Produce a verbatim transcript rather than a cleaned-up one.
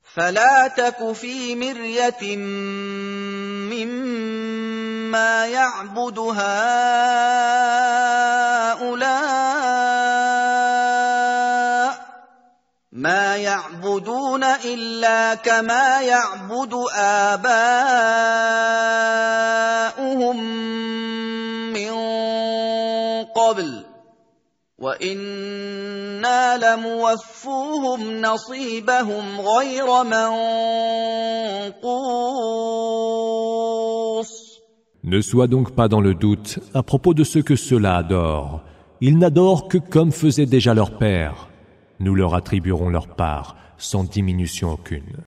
فلا تك في مرية مما يعبد هؤلاء ما يعبدون إلا كما يعبد آباؤهم من قبل وإنا لموفوهم نصيبهم غير منقوص. Ne sois donc pas dans le doute à propos de ceux que ceux-là adorent. Ils n'adorent que comme faisaient déjà leurs pères. Nous leur attribuerons leur part sans diminution aucune.